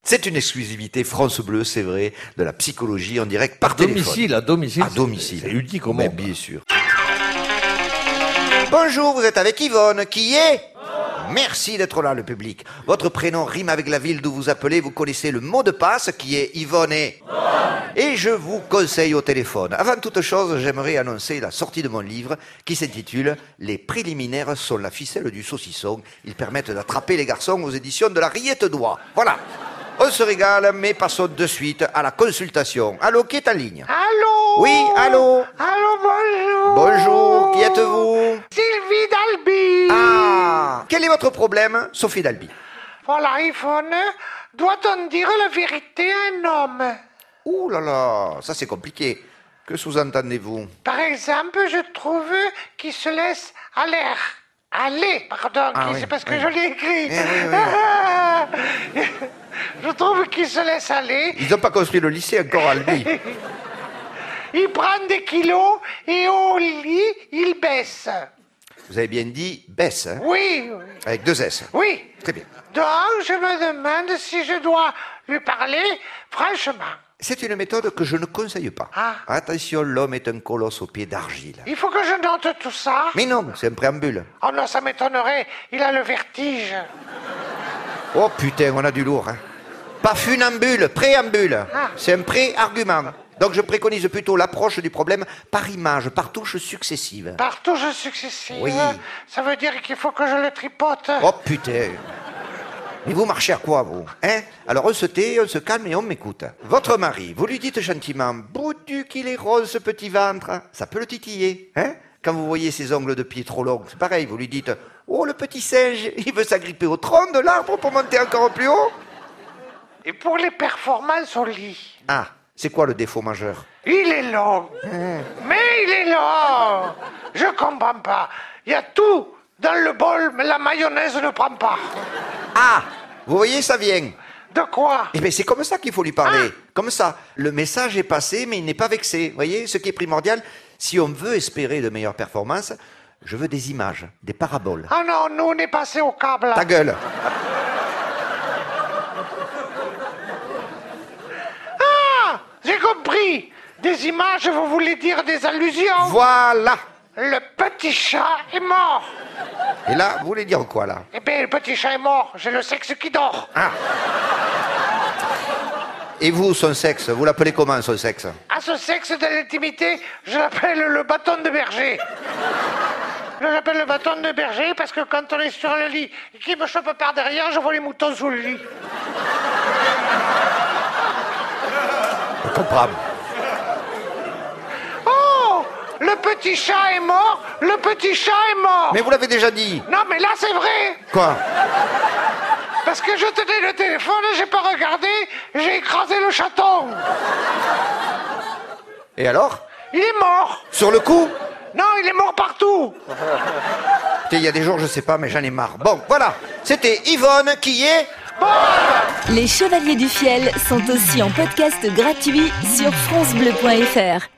C'est une exclusivité France Bleu, c'est vrai, de la psychologie en direct par téléphone. À domicile. À domicile. C'est unique au Mais monde. bien sûr. Bonjour, vous êtes avec Yvonne, qui est... Merci d'être là, le public. Votre prénom rime avec la ville d'où vous appelez. Vous connaissez le mot de passe qui est Yvonne et je vous conseille au téléphone. Avant toute chose, j'aimerais annoncer la sortie de mon livre qui s'intitule « Les préliminaires sont la ficelle du saucisson ». Ils permettent d'attraper les garçons aux éditions de la Riette d'Oie. Voilà. On se régale, mais passons de suite à la consultation. Allô, qui est en ligne? Allô? Oui, allô? Allô, bonjour. Bonjour, qui êtes-vous? Sylvie d'Albi. Ah, quel est votre problème, Sophie Dalby? Voilà, Yvonne, doit-on dire la vérité à un homme? Ouh là là, ça c'est compliqué. Que sous-entendez-vous? Par exemple, je trouve qu'il se laisse aller, pardon, oui, c'est parce que oui. je l'ai écrit. Oui. Je trouve qu'il se laisse aller. Ils n'ont pas construit le lycée encore à Albi. Il prend des kilos et au lit, il baisse. Vous avez bien dit baisse, hein? Oui, Avec 2 S. oui. Très bien. Donc, je me demande si je dois lui parler franchement. C'est une méthode que je ne conseille pas. Ah. Attention, l'homme est un colosse aux pieds d'argile. Il faut que je note tout ça. Mais non, c'est un préambule. Oh non, ça m'étonnerait. Il a le vertige. Oh putain, on a du lourd, hein? Pas funambule, préambule. Ah. C'est un pré-argument. Donc je préconise plutôt l'approche du problème par image, par touches successives. Par touches successives. Oui. Ça veut dire qu'il faut que je le tripote. Oh putain. Mais vous marchez à quoi, vous? Hein? Alors on se tait, on se calme et on m'écoute. Votre mari, vous lui dites gentiment, boudu qu'il est rose ce petit ventre. Ça peut le titiller, hein? Quand vous voyez ses ongles de pied trop longs, c'est pareil, vous lui dites, oh le petit singe, il veut s'agripper au tronc de l'arbre pour monter encore plus haut. Et pour les performances au lit, Ah, c'est quoi le défaut majeur? il est long. Mais il est long. Je comprends pas. Il y a tout dans le bol, mais la mayonnaise ne prend pas. Ah, vous voyez, ça vient. De quoi? Eh bien, c'est comme ça qu'il faut lui parler. Comme ça. Le message est passé, mais il n'est pas vexé. Vous voyez, ce qui est primordial, si on veut espérer de meilleures performances, je veux des images, des paraboles. Ah non, nous on est passé au câble. Ta gueule. Ah, j'ai compris. Des images, vous voulez dire des allusions? Voilà. Le petit chat est mort. Et là, vous voulez dire quoi, là? Eh bien, le petit chat est mort. J'ai le sexe qui dort. Ah. Et vous, son sexe, vous l'appelez comment, son sexe? À ce sexe de l'intimité, je l'appelle le bâton de berger. Je l'appelle le bâton de berger parce que quand on est sur le lit et qu'il me chope par derrière, je vois les moutons sous le lit. Je comprends. Oh, le petit chat est mort. Le petit chat est mort. Mais vous l'avez déjà dit. Non, mais là, c'est vrai. Quoi? Parce que je tenais le téléphone, j'ai pas regardé, j'ai écrasé le chaton. Et alors? Il est mort. Sur le coup? Non, il est mort partout. Il y a des jours, je sais pas, mais j'en ai marre. Bon, voilà. C'était Yvonne qui est... Les Chevaliers du Fiel sont aussi en podcast gratuit sur francebleu.fr.